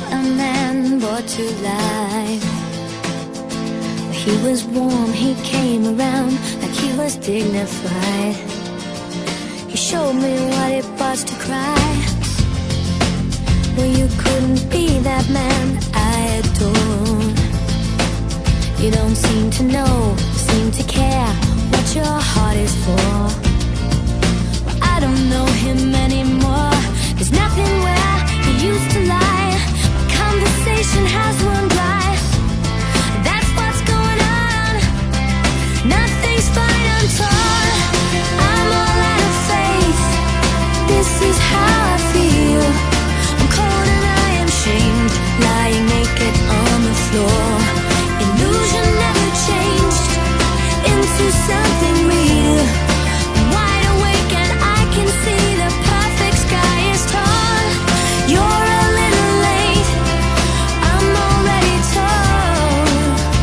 a man brought to life. He was warm, he came around like he was dignified. He showed me what it was to cry. Well, you couldn't be that man I adore. You don't seem to know, seem to care what your heart is for. Well, I don't know him anymore. There's nothing where he used to lie. My conversation has run dry. That's what's going on. Nothing's fine, I'm torn. I'm all out of faith. This is how I feel. I'm cold and I am shamed, lying naked on the floor. Illusion never changed into something real. I'm wide awake and I can see the perfect sky is torn. You're a little late, I'm already torn.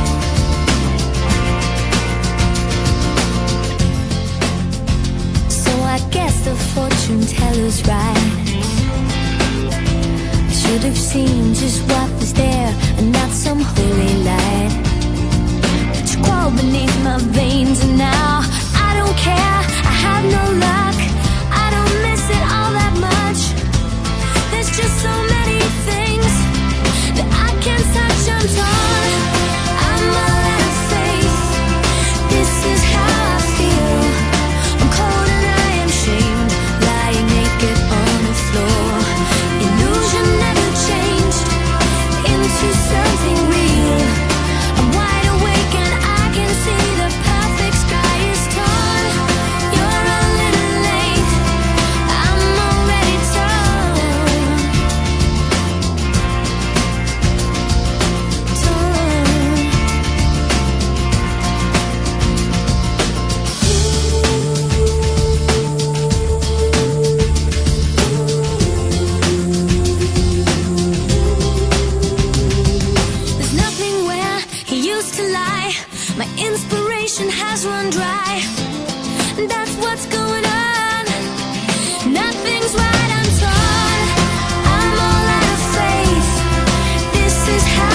So I guess the fortune teller's right. I should have seen just what was there and not some holy light. But you crawl beneath my veins and now I don't care, I have no luck. I don't miss it all that much. There's just so many things that I can't touch, I'm torn. I'm all out of faith. This is how I feel. I'm cold and I am shamed, lying naked on the floor. Illusion never changed into something real. I'm wide awake and I can see the perfect sky is torn. You're a little late, I'm already torn. There's nothing where he used to lie. My inspiration has run dry. That's what's going on. Nothing's right, I'm torn. I'm all out of faith. This is how